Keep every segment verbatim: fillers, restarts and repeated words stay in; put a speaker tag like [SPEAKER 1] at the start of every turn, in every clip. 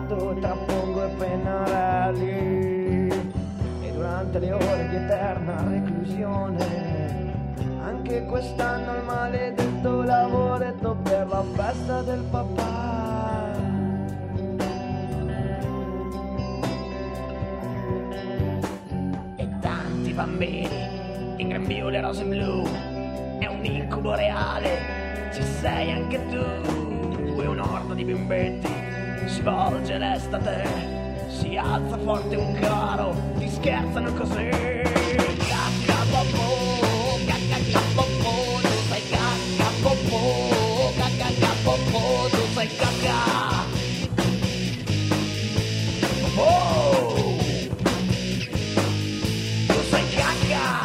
[SPEAKER 1] sguardo tra pongo e pennarelli, e durante le ore di eterna reclusione anche quest'anno il maledetto lavoretto per la festa del papà.
[SPEAKER 2] E tanti bambini in grembiule rose e blu, è un incubo reale, ci sei anche tu. E un'orda di bimbetti si volge l'estate, si alza forte un coro, ti scherzano così. Cacca popò, cacca capopò, tu sei cacca popò, cacca capopò, tu sei cacca popò, tu sei cacca.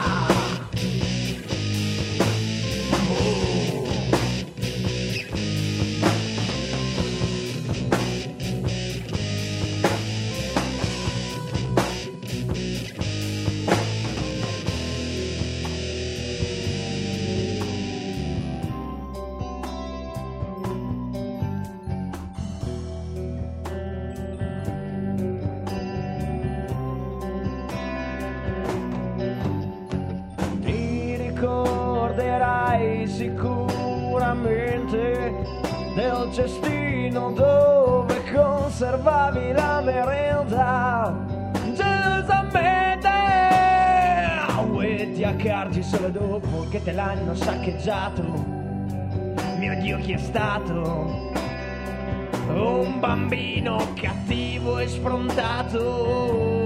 [SPEAKER 1] Ricorderai sicuramente del cestino dove conservavi la merenda gelosamente, e ti accorgi solo dopo che te l'hanno saccheggiato. Mio Dio, chi è stato? Un bambino cattivo e sfrontato.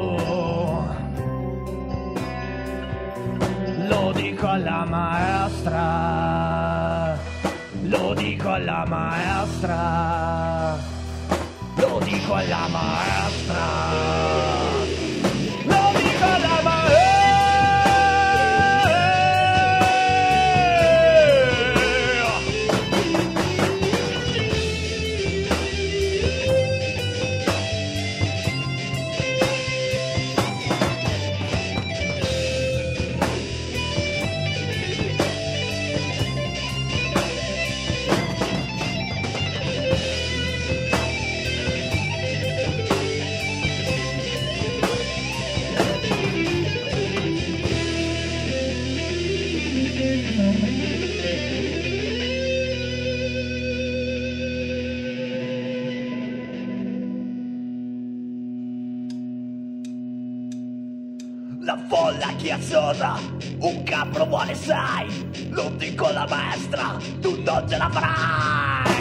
[SPEAKER 1] Lo dico alla maestra, lo dico alla maestra, lo dico alla maestra, lo dico alla maestra. La folla chiazzosa, un capro vuole sai, lo dico alla maestra, tu non ce la farai.